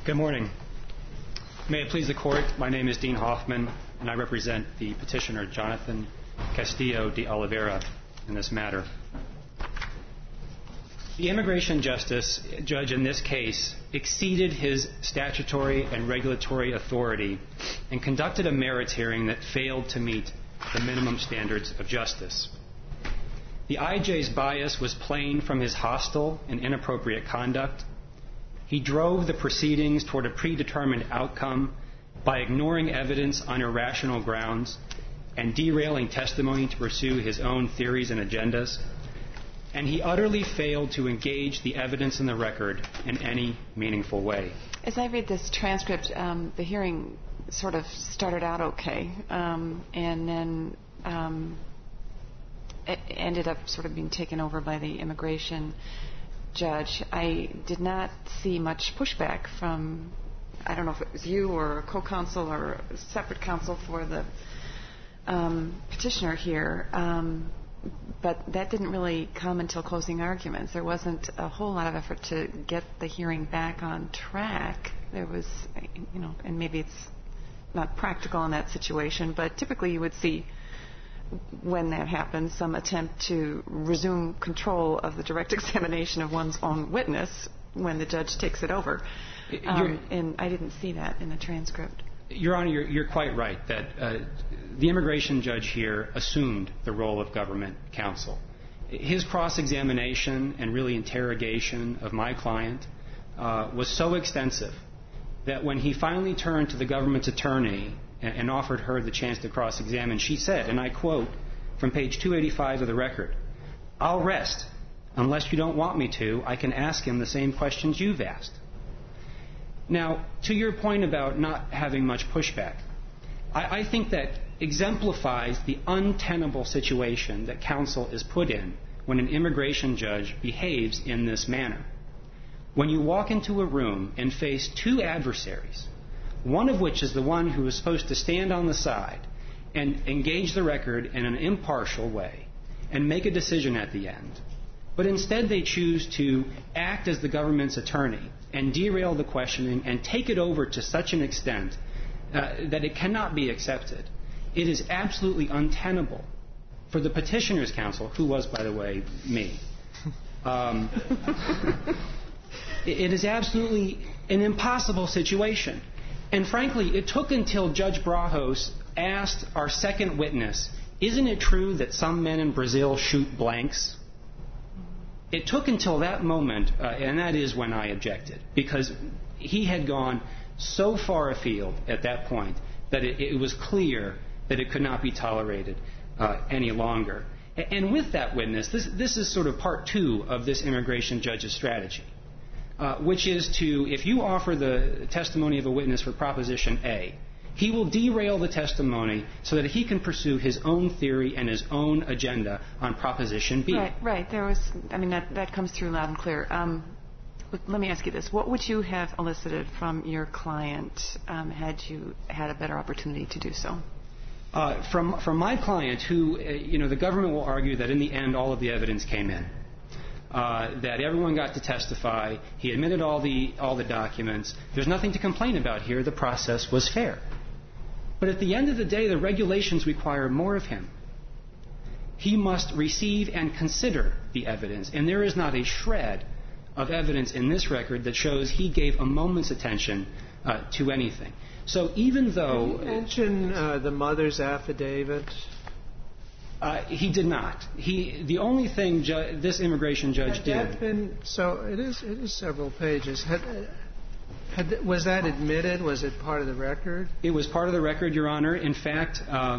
Good morning. May it please the Court, my name is Dean Hoffman, and I represent the petitioner Jonathan Castillo de Oliveira in this matter. The immigration judge in this case exceeded his statutory and regulatory authority and conducted a merits hearing that failed to meet the minimum standards of justice. The IJ's bias was plain from his hostile and inappropriate conduct. He drove the proceedings toward a predetermined outcome by ignoring evidence on irrational grounds and derailing testimony to pursue his own theories and agendas. And he utterly failed to engage the evidence in the record in any meaningful way. As I read this transcript, the hearing sort of started out okay, and then it ended up sort of being taken over by the immigration judge. I did not see much pushback from, I don't know if it was you or a co-counsel or a separate counsel for the petitioner here, but that didn't really come until closing arguments. There wasn't a whole lot of effort to get the hearing back on track. There was, and maybe it's not practical in that situation, but typically you would see, when that happens, some attempt to resume control of the direct examination of one's own witness when the judge takes it over. And I didn't see that in the transcript. Your Honor, you're quite right that the immigration judge here assumed the role of government counsel. His cross-examination and really interrogation of my client was so extensive that when he finally turned to the government's attorney and offered her the chance to cross-examine, she said, and I quote from page 285 of the record, "I'll rest. Unless you don't want me to, I can ask him the same questions you've asked." Now, to your point about not having much pushback, I think that exemplifies the untenable situation that counsel is put in when an immigration judge behaves in this manner. When you walk into a room and face two adversaries, one of which is the one who is supposed to stand on the side and engage the record in an impartial way and make a decision at the end, but instead they choose to act as the government's attorney and derail the questioning and take it over to such an extent that it cannot be accepted. It is absolutely untenable for the petitioner's counsel, who was, by the way, me. It is absolutely an impossible situation. And frankly, it took until Judge Brajos asked our second witness, "Isn't it true that some men in Brazil shoot blanks?" It took until that moment, and that is when I objected, because he had gone so far afield at that point that it was clear that it could not be tolerated any longer. And with that witness, this is sort of part two of this immigration judge's strategy, which is to, if you offer the testimony of a witness for Proposition A, he will derail the testimony so that he can pursue his own theory and his own agenda on Proposition B. Right. That comes through loud and clear. Let me ask you this. What would you have elicited from your client had you had a better opportunity to do so? From my client, who, the government will argue that in the end all of the evidence came in. That everyone got to testify. He admitted all the documents. There's nothing to complain about here. The process was fair. But at the end of the day, the regulations require more of him. He must receive and consider the evidence. And there is not a shred of evidence in this record that shows he gave a moment's attention to anything. So even though... Did you mention the mother's affidavit? He did not. The only thing this immigration judge did... So it is several pages. Was that admitted? Was it part of the record? It was part of the record, Your Honor. In fact,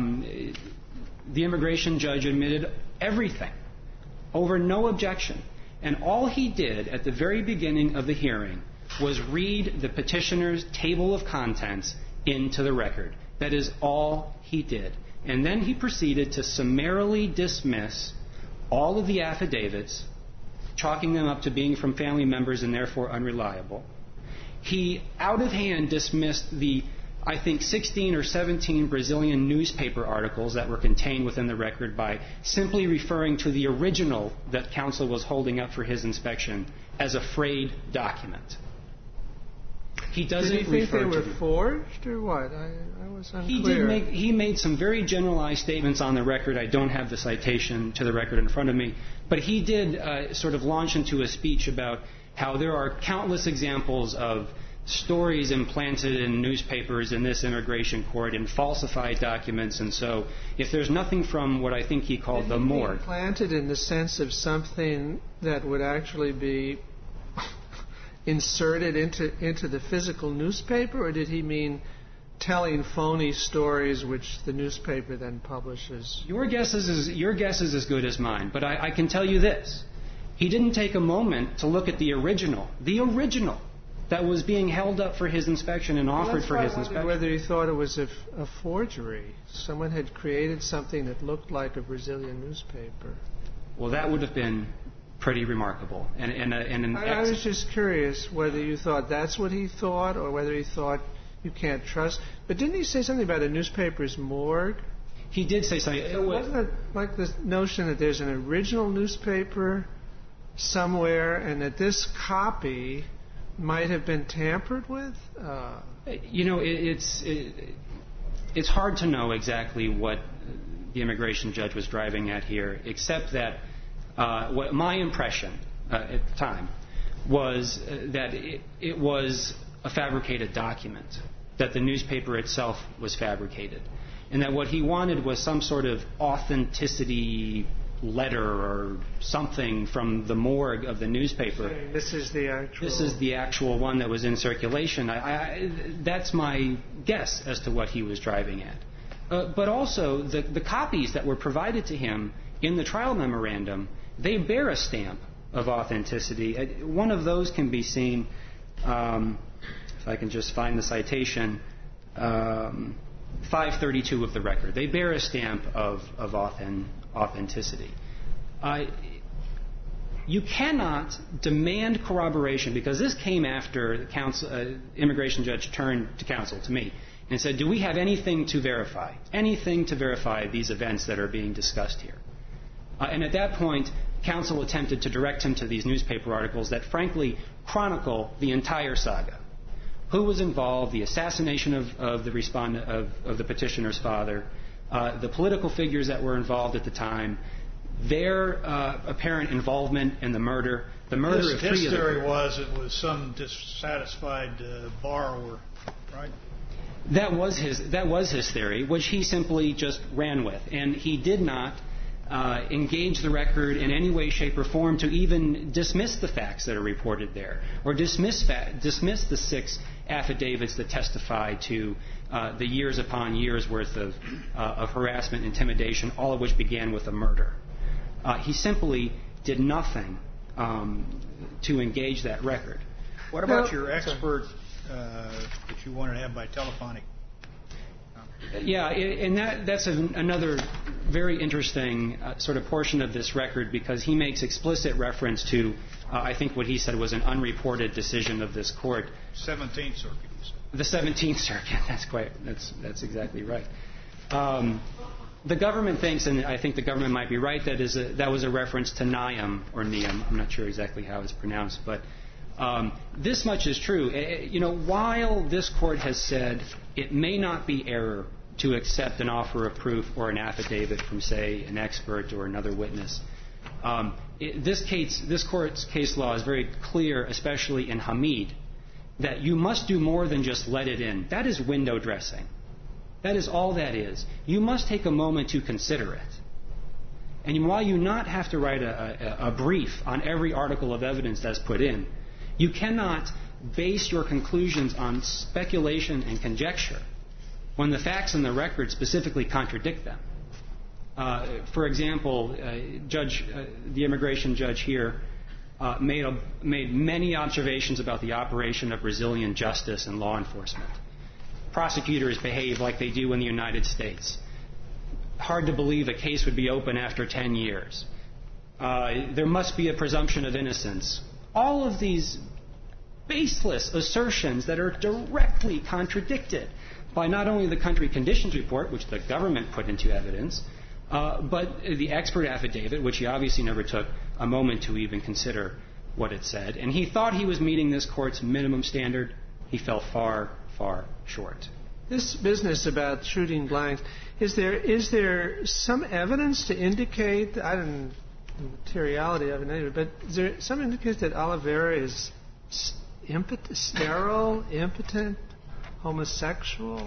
the immigration judge admitted everything over no objection. And all he did at the very beginning of the hearing was read the petitioner's table of contents into the record. That is all he did. And then he proceeded to summarily dismiss all of the affidavits, chalking them up to being from family members and therefore unreliable. He, out of hand, dismissed the, I think, 16 or 17 Brazilian newspaper articles that were contained within the record by simply referring to the original that counsel was holding up for his inspection as a frayed document. He doesn't Did he think refer they were to them. forged or what? I was unclear. He made some very generalized statements on the record. I don't have the citation to the record in front of me. But he did sort of launch into a speech about how there are countless examples of stories implanted in newspapers in this immigration court in falsified documents. And so if there's nothing from what I think he called the morgue. Implanted in the sense of something that would actually be inserted into the physical newspaper, or did he mean telling phony stories which the newspaper then publishes? Your guess is as good as mine, but I can tell you this. He didn't take a moment to look at the original that was being held up for his inspection and offered for his inspection. Whether he thought it was a forgery. Someone had created something that looked like a Brazilian newspaper. Well, that would have been pretty remarkable. I was just curious whether you thought that's what he thought or whether he thought you can't trust. But didn't he say something about a newspaper's morgue? He did say something. So wasn't it like the notion that there's an original newspaper somewhere and that this copy might have been tampered with? It's hard to know exactly what the immigration judge was driving at here, except that what my impression at the time was that it was a fabricated document, that the newspaper itself was fabricated, and that what he wanted was some sort of authenticity letter or something from the morgue of the newspaper. This is the actual one that was in circulation. That's my guess as to what he was driving at. But also, the copies that were provided to him in the trial memorandum, they bear a stamp of authenticity. One of those can be seen, if I can just find the citation, 532 of the record. They bear a stamp of authenticity. You cannot demand corroboration, because this came after the immigration judge turned to counsel, to me, and said, do we have anything to verify these events that are being discussed here? And at that point, counsel attempted to direct him to these newspaper articles that frankly chronicle the entire saga. Who was involved, the assassination of the petitioner's father, the political figures that were involved at the time, their apparent involvement in the murder of three of them. His theory was it was some dissatisfied borrower, right? That was his theory, which he simply just ran with, and he did not engage the record in any way, shape, or form to even dismiss the facts that are reported there, or dismiss the 6 affidavits that testify to the years upon years worth of harassment, intimidation, all of which began with a murder. He simply did nothing to engage that record. What about your expert that you wanted to have by telephonic? Yeah, and that's another very interesting sort of portion of this record, because he makes explicit reference to, I think what he said was an unreported decision of this court. 17th Circuit. The 17th Circuit. That's exactly right. The government thinks, and I think the government might be right, that was a reference to Niam or Niam. I'm not sure exactly how it's pronounced, but this much is true. While this court has said it may not be error to accept an offer of proof or an affidavit from, say, an expert or another witness, this court's case law is very clear, especially in Hamid, that you must do more than just let it in. That is window dressing. That is all that is. You must take a moment to consider it. And while you not have to write a brief on every article of evidence that's put in, you cannot base your conclusions on speculation and conjecture when the facts in the record specifically contradict them. For example, the immigration judge here made many observations about the operation of Brazilian justice and law enforcement. Prosecutors behave like they do in the United States. Hard to believe a case would be open after 10 years. There must be a presumption of innocence. All of these baseless assertions that are directly contradicted by not only the country conditions report, which the government put into evidence, but the expert affidavit, which he obviously never took a moment to even consider what it said. And he thought he was meeting this court's minimum standard he fell far, far short. This business about shooting blanks, is there some evidence to indicate, I don't know the materiality of it anyway, but is there some indication that Oliveira is sterile, impotent, homosexual?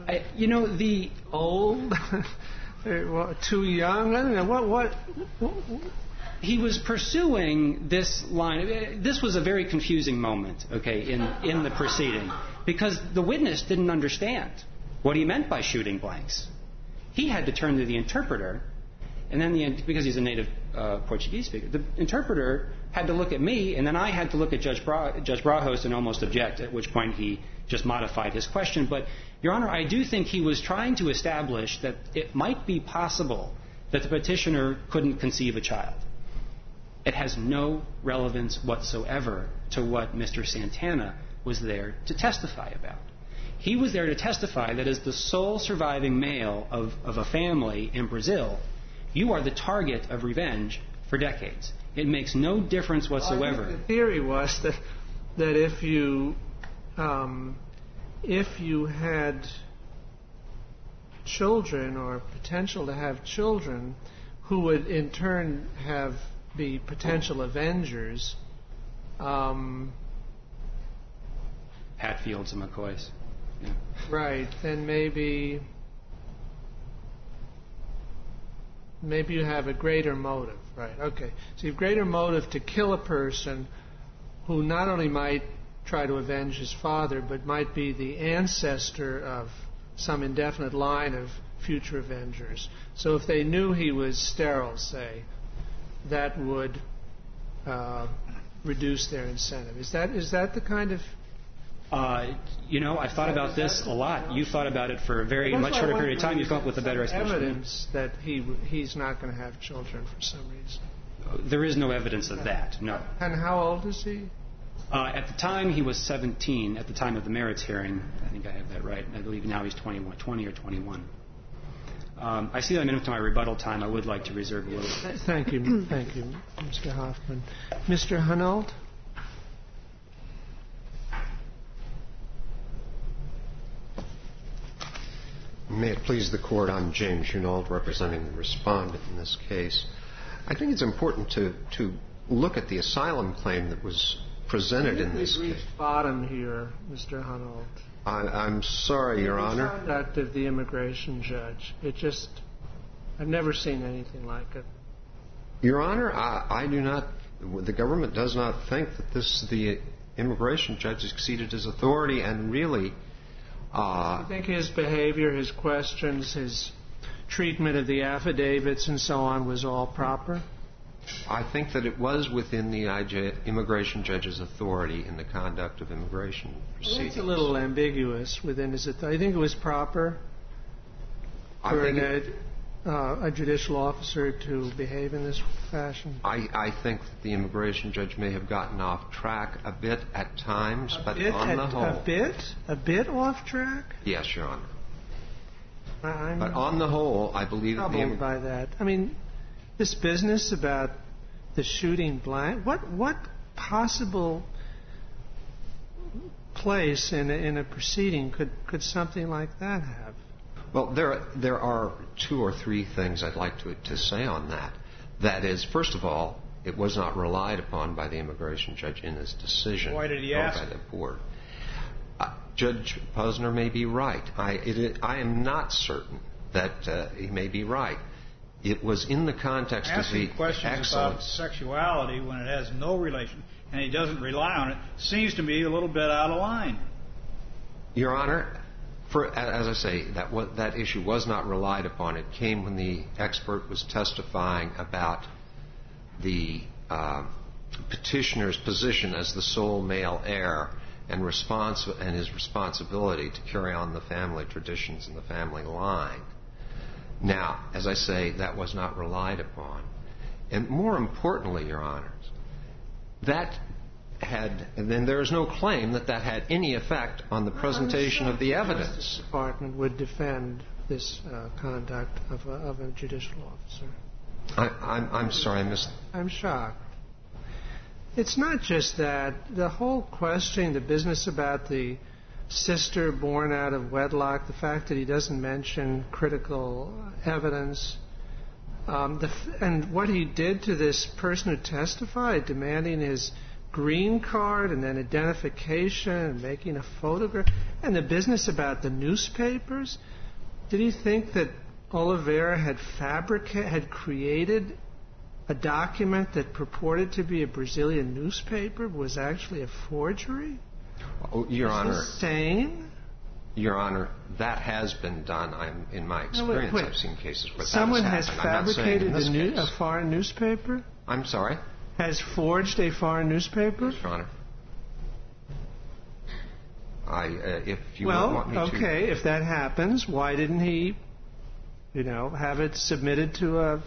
Old? Too young? I don't know. What? He was pursuing this line. This was a very confusing moment, okay, in the proceeding, because the witness didn't understand what he meant by shooting blanks. He had to turn to the interpreter, and then because he's a native Portuguese speaker, the interpreter had to look at me, and then I had to look at Judge Brajos and almost object, at which point he just modified his question. But, Your Honor, I do think he was trying to establish that it might be possible that the petitioner couldn't conceive a child. It has no relevance whatsoever to what Mr. Santana was there to testify about. He was there to testify that as the sole surviving male of a family in Brazil, you are the target of revenge for decades. It makes no difference whatsoever. The theory was that if you had children or potential to have children who would in turn be potential avengers, Hatfields and McCoys. Yeah. Right, then maybe you have a greater motive. Right, okay. So you have greater motive to kill a person who not only might try to avenge his father, but might be the ancestor of some indefinite line of future avengers. So if they knew he was sterile, say, that would reduce their incentive. Is that the kind of... I've thought about this a lot. You thought about it for a very much shorter period of time. You come up with a better explanation. Evidence that he's not going to have children for some reason. There is no evidence of that, no. And how old is he? At the time, he was 17. At the time of the merits hearing, I think I have that right. I believe now he's 20 or 21. I see that I'm into my rebuttal time. I would like to reserve a little. Thank you, Mr. Hoffman. Mr. Hunold? May it please the Court, I'm James Hunold, representing the respondent in this case. I think it's important to look at the asylum claim that was presented in this case. Bottom here, Mr. Hunold. I'm sorry, Your Honor. The conduct of the immigration judge. I've never seen anything like it. Your Honor, I do not, the government does not think that the immigration judge exceeded his authority, and really... I think his behavior, his questions, his treatment of the affidavits and so on was all proper? I think that it was within the immigration judge's authority in the conduct of immigration proceedings. Well, it's a little ambiguous within his authority. I think it was proper for a judicial officer to behave in this fashion. I think that the immigration judge may have gotten off track a bit at times, but on the whole... A bit off track? Yes, Your Honor. But on the whole, I believe that troubled by that. I mean, this business about the shooting blank, what possible place in a proceeding could something like that have? Well, there are two or three things I'd like to say on that. That is, first of all, it was not relied upon by the immigration judge in his decision. Why did he ask? By the board. Judge Posner may be right. I am not certain that he may be right. It was in the context of the questions about sexuality when it has no relation and he doesn't rely on it seems to me a little bit out of line. Your Honor, as I say, that issue was not relied upon. It came when the expert was testifying about the petitioner's position as the sole male heir and his responsibility to carry on the family traditions and the family line. Now, as I say, that was not relied upon. And more importantly, Your Honors, and then there is no claim that had any effect on the presentation of the evidence. The Justice Department would defend this conduct of a judicial officer. I'm sorry, I missed... I'm shocked. It's not just that. The whole question, the business about the sister born out of wedlock, the fact that he doesn't mention critical evidence, and what he did to this person who testified, demanding his green card and then identification and making a photograph, and the business about the newspapers. Did he think that Oliveira had created a document that purported to be a Brazilian newspaper but was actually a forgery? Your Honor. Is this sane? Your Honor, that has been done. In my experience, wait. I've seen cases where Someone that has has happened. fabricated a foreign newspaper? I'm sorry? Has forged a foreign newspaper? Your Honor. If you want me to... Well, okay, if that happens, why didn't he, have it submitted to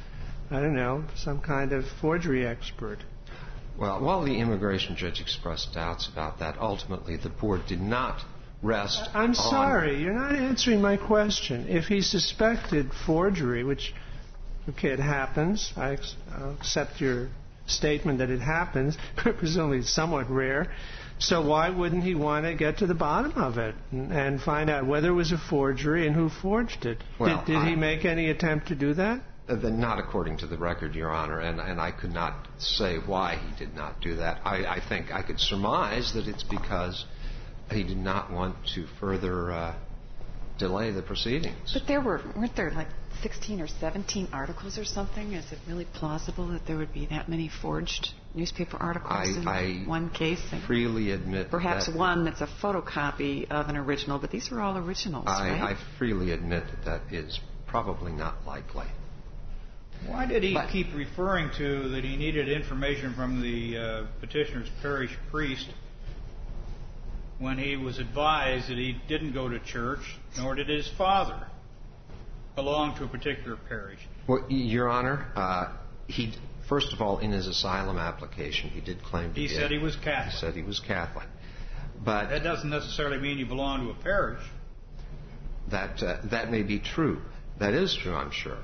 some kind of forgery expert? Well, while the immigration judge expressed doubts about that, ultimately the board did not rest I'm sorry, you're not answering my question. If he suspected forgery, which, okay, it happens, I'll accept your statement that it happens, but presumably it's somewhat rare. So why wouldn't he want to get to the bottom of it and find out whether it was a forgery and who forged it? Well, did he make any attempt to do that? Not according to the record, Your Honor, and I could not say why he did not do that. I think I could surmise that it's because he did not want to further delay the proceedings. But weren't there like 16 or 17 articles or something? Is it really plausible that there would be that many forged newspaper articles in one case? I freely admit perhaps that... one that's a photocopy of an original, but these are all originals, right? I freely admit that is probably not likely. Why did he keep referring to that he needed information from the petitioner's parish priest when he was advised that he didn't go to church, nor did his father belong to a particular parish? Well, Your Honor, he first of all, in his asylum application, he did claim he said he was Catholic. He said he was Catholic. But that doesn't necessarily mean you belong to a parish. That may be true. That is true, I'm sure.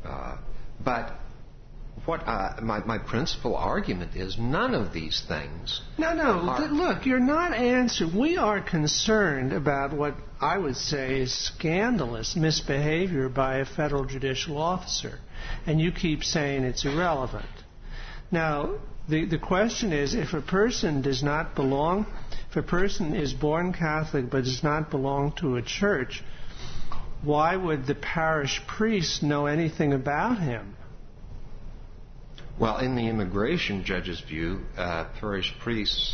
But what my principal argument is, none of these things... Look, you're not answering. We are concerned about what I would say is scandalous misbehavior by a federal judicial officer. And you keep saying it's irrelevant. Now, the question is, if a person is born Catholic but does not belong to a church, why would the parish priest know anything about him? Well, in the immigration judge's view, parish priests,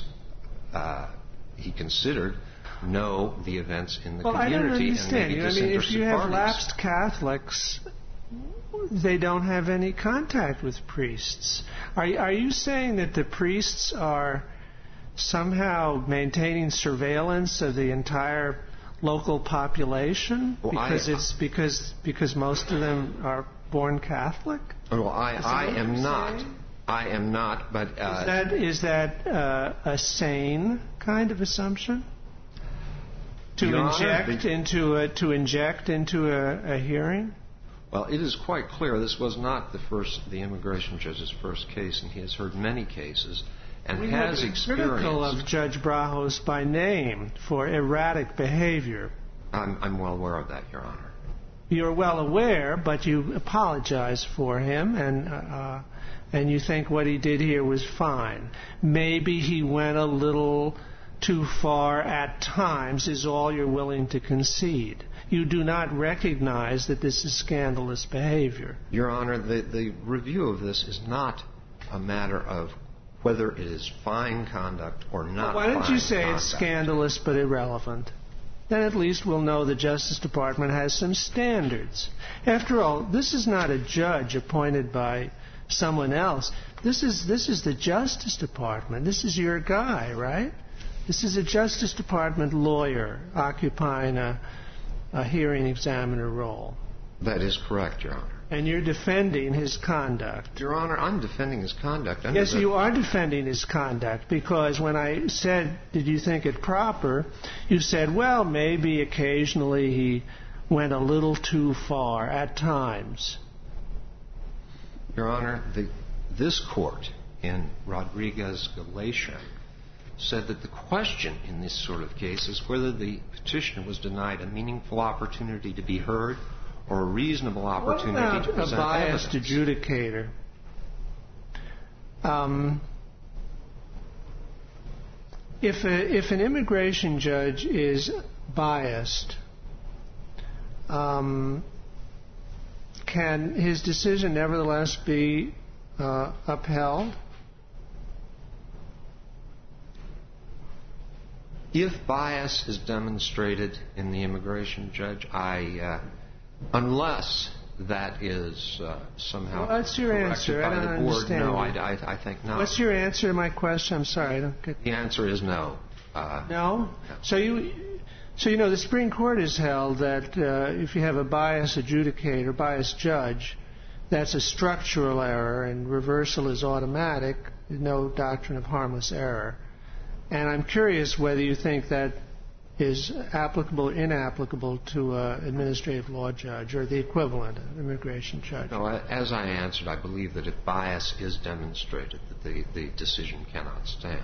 he considered, know the events in the community. I don't understand. If you have parties. Lapsed Catholics, they don't have any contact with priests. Are you saying that the priests are somehow maintaining surveillance of the entire local population because most of them are born Catholic? Well, I am not. I am not. But is that a sane kind of assumption? To inject into a hearing? Well, it is quite clear this was not the immigration judge's first case, and he has heard many cases and has experienced. Critical of Judge Brajos by name for erratic behavior. I'm well aware of that, Your Honor. You're well aware, but you apologize for him, and you think what he did here was fine. Maybe he went a little too far at times, is all you're willing to concede. You do not recognize that this is scandalous behavior. Your Honor, the review of this is not a matter of whether it is fine conduct or not. Why don't you say it's scandalous but irrelevant? Then at least we'll know the Justice Department has some standards. After all, this is not a judge appointed by someone else. This is the Justice Department. This is your guy, right? This is a Justice Department lawyer occupying a hearing examiner role. That is correct, Your Honor. And you're defending his conduct. Your Honor, I'm defending his conduct. Yes, you are defending his conduct, because when I said, did you think it proper, you said, well, maybe occasionally he went a little too far at times. Your Honor, this court in Rodriguez-Galatia said that the question in this sort of case is whether the petitioner was denied a meaningful opportunity to be heard or a reasonable opportunity to present evidence. What about a biased adjudicator? If an immigration judge is biased, can his decision nevertheless be upheld? If bias is demonstrated in the immigration judge, unless that is somehow what's your answer? by I don't the board, understand. no, I think no. What's your answer to my question? I'm sorry, I don't get. The answer is no. No? So the Supreme Court has held that if you have a biased adjudicator, biased judge, that's a structural error and reversal is automatic. There's no doctrine of harmless error. And I'm curious whether you think that is applicable or inapplicable to an administrative law judge or the equivalent, an immigration judge. No, as I answered, I believe that if bias is demonstrated, that the decision cannot stand.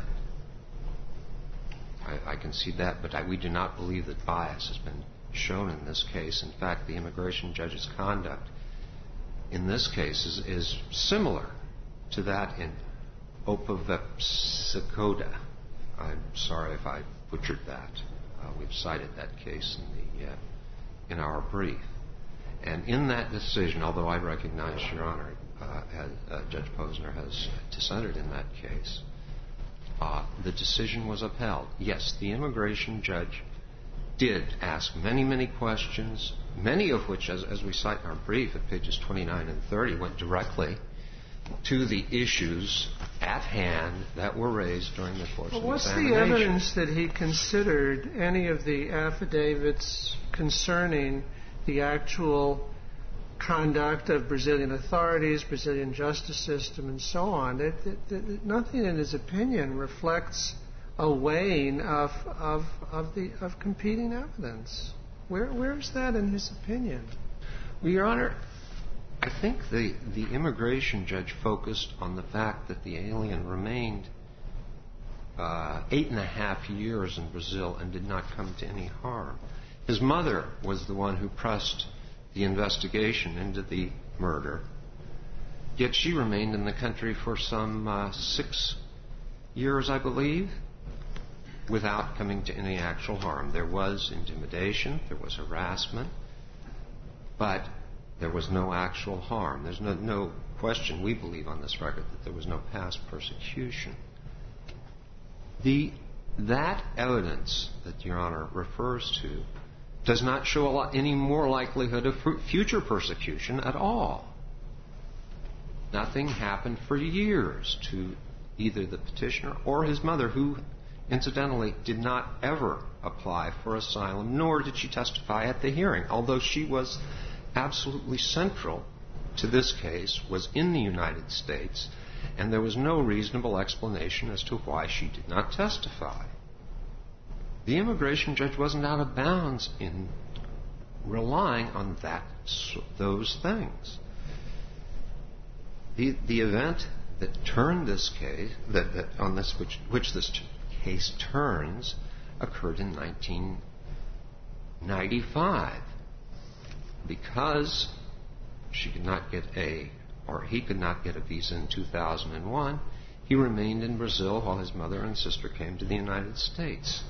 I concede that, but we do not believe that bias has been shown in this case. In fact, the immigration judge's conduct in this case is similar to that in Opavepsicoda. I'm sorry if I butchered that. We've cited that case in our brief. And in that decision, although I recognize, Your Honor, Judge Posner has dissented in that case, the decision was upheld. Yes, the immigration judge did ask many, many questions, many of which, as we cite in our brief at pages 29 and 30, went directly to the issues at hand that were raised during the course of the examination. What's the evidence that he considered any of the affidavits concerning the actual conduct of Brazilian authorities, Brazilian justice system, and so on? Nothing in his opinion reflects a weighing of competing evidence. Where is that in his opinion? Well, Your Honor, I think the immigration judge focused on the fact that the alien remained 8.5 years in Brazil and did not come to any harm. His mother was the one who pressed the investigation into the murder, yet she remained in the country for some 6 years, I believe, without coming to any actual harm. There was intimidation, there was harassment, but there was no actual harm. There's no question, we believe on this record, that there was no past persecution. That evidence that Your Honor refers to does not show any more likelihood of future persecution at all. Nothing happened for years to either the petitioner or his mother, who incidentally did not ever apply for asylum, nor did she testify at the hearing, although she was absolutely central to this case, was in the United States, and there was no reasonable explanation as to why she did not testify. The immigration judge wasn't out of bounds in relying on those things. The event that turned this case, which this case turns, occurred in 1995. Because she could not get he could not get a visa in 2001, he remained in Brazil while his mother and sister came to the United States.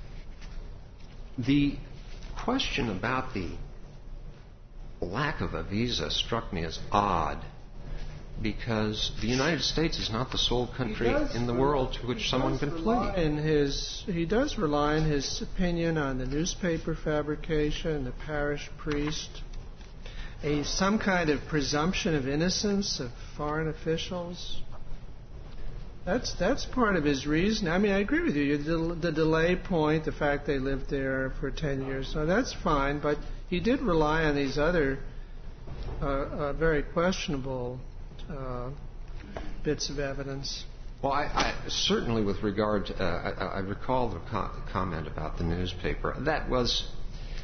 The question about the lack of a visa struck me as odd, because the United States is not the sole country in the world to which someone can flee. He does rely in his opinion on the newspaper fabrication, the parish priest, some kind of presumption of innocence of foreign officials. That's part of his reason. I mean, I agree with you. The delay point, the fact they lived there for 10 years, so that's fine. But he did rely on these other very questionable bits of evidence. Well, I certainly, with regard to, I recall the comment about the newspaper. That was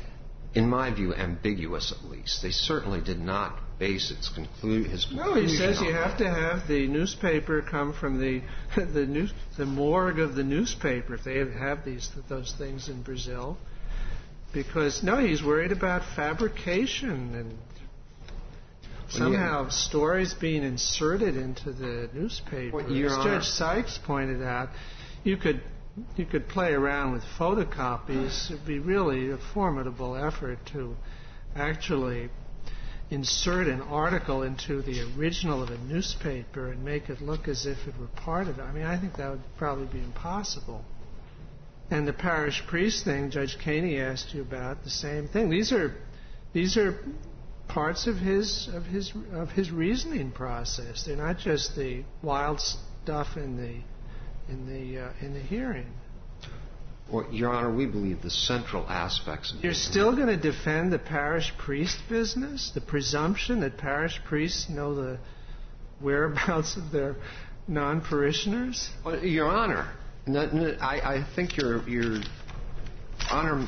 in my view, ambiguous at least. They certainly did not base his conclusion. No, he says you have to have the newspaper come from the morgue of the newspaper if they have those things in Brazil. Because, no, he's worried about fabrication and somehow stories being inserted into the newspaper. As Judge Sykes pointed out, you could play around with photocopies. It would be really a formidable effort to actually insert an article into the original of a newspaper and make it look as if it were part of it. I mean, I think that would probably be impossible. And the parish priest thing, Judge Caney asked you about, the same thing. These are parts of his reasoning process. They're not just the wild stuff in the hearing. Well, Your Honor, we believe the central aspects of You're still going to defend the parish priest business? The presumption that parish priests know the whereabouts of their non-parishioners? Well, Your Honor, I think Your Honor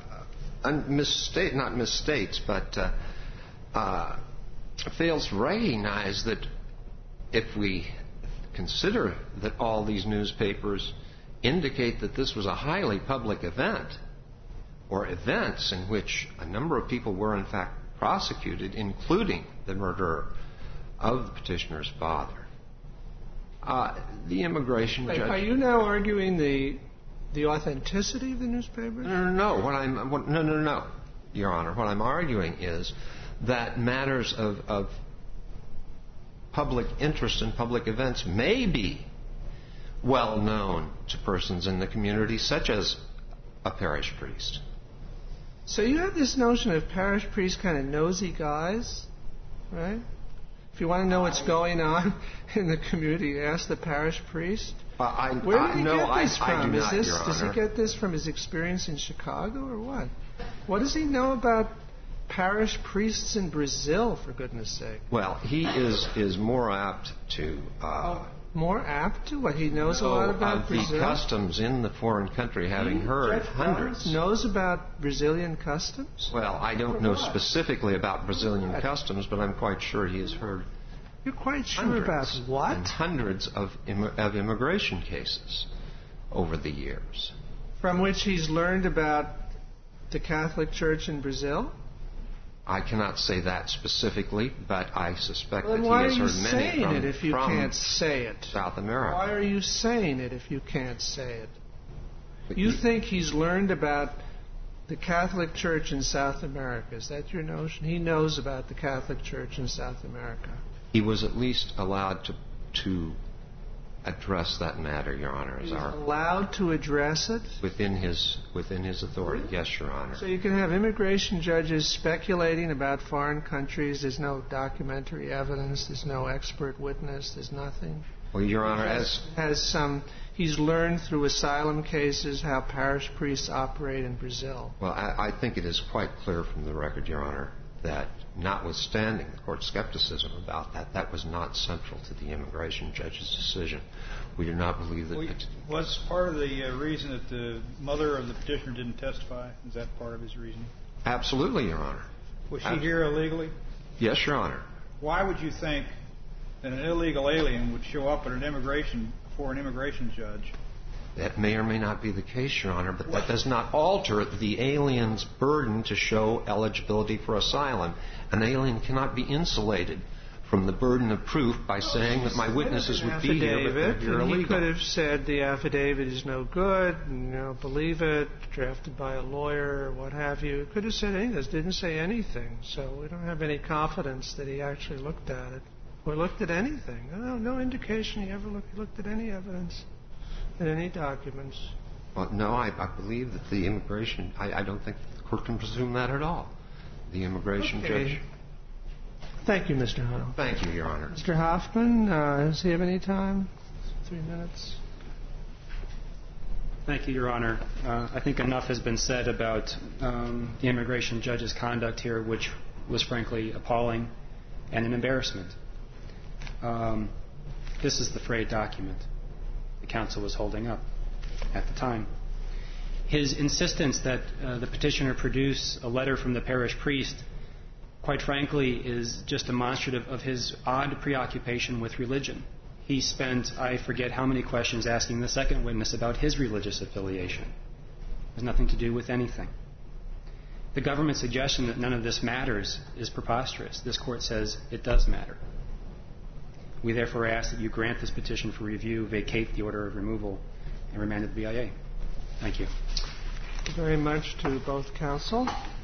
misstates, but fails to recognize that if we consider that all these newspapers indicate that this was a highly public event, or events in which a number of people were in fact prosecuted, including the murderer of the petitioner's father. The immigration judge... Are you now arguing the authenticity of the newspaper? No, Your Honor. What I'm arguing is that matters of public interest in public events may be well known to persons in the community, such as a parish priest. So you have this notion of parish priests kind of nosy guys, right? If you want to know what's going on in the community, ask the parish priest. Where did he get this from? Does he get this from his experience in Chicago or what? What does he know about parish priests in Brazil, for goodness sake? Well, he is more apt to... more apt to what? He knows a lot about Brazil? The customs in the foreign country, having heard hundreds. Knows about Brazilian customs? Well, I don't know specifically about Brazilian customs, but I'm quite sure he has heard. You're quite sure about what? And hundreds of immigration cases over the years. From which he's learned about the Catholic Church in Brazil? I cannot say that specifically, but I suspect that he why has are you heard many saying it if you can't say it? South America. Why are you saying it if you can't say it? You think he's learned about the Catholic Church in South America. Is that your notion? He knows about the Catholic Church in South America. He was at least allowed to address that matter, Your Honor. He was allowed to address it? Within his authority, yes, Your Honor. So you can have immigration judges speculating about foreign countries. There's no documentary evidence. There's no expert witness. There's nothing. Well, Your Honor, he's learned through asylum cases how parish priests operate in Brazil. Well, I think it is quite clear from the record, Your Honor, that notwithstanding the court's skepticism about that was not central to the immigration judge's decision. We do not believe that... Was part of the reason that the mother of the petitioner didn't testify? Is that part of his reasoning? Absolutely, Your Honor. Was she here illegally? Yes, Your Honor. Why would you think that an illegal alien would show up before an immigration judge? That may or may not be the case, Your Honor, but that does not alter the alien's burden to show eligibility for asylum. An alien cannot be insulated from the burden of proof by saying that my witnesses would be here, but they're here illegal. He could have said the affidavit is no good, and believe it, drafted by a lawyer, or what have you. He could have said anything. He didn't say anything, so we don't have any confidence that he actually looked at it or looked at anything. No indication he ever looked at any evidence. Any documents? Well, no, I believe that the immigration... I don't think the court can presume that at all. The immigration judge... Thank you, Mr. Huddle. Thank you, Your Honor. Mr. Hoffman, does he have any time? 3 minutes. Thank you, Your Honor. I think enough has been said about the immigration judge's conduct here, which was frankly appalling and an embarrassment. This is the frayed document the counsel was holding up at the time. His insistence that the petitioner produce a letter from the parish priest, quite frankly, is just demonstrative of his odd preoccupation with religion. He spent, I forget how many questions, asking the second witness about his religious affiliation. It has nothing to do with anything. The government's suggestion that none of this matters is preposterous. This court says it does matter. We therefore ask that you grant this petition for review, vacate the order of removal, and remand it to the BIA. Thank you. Thank you very much to both counsel.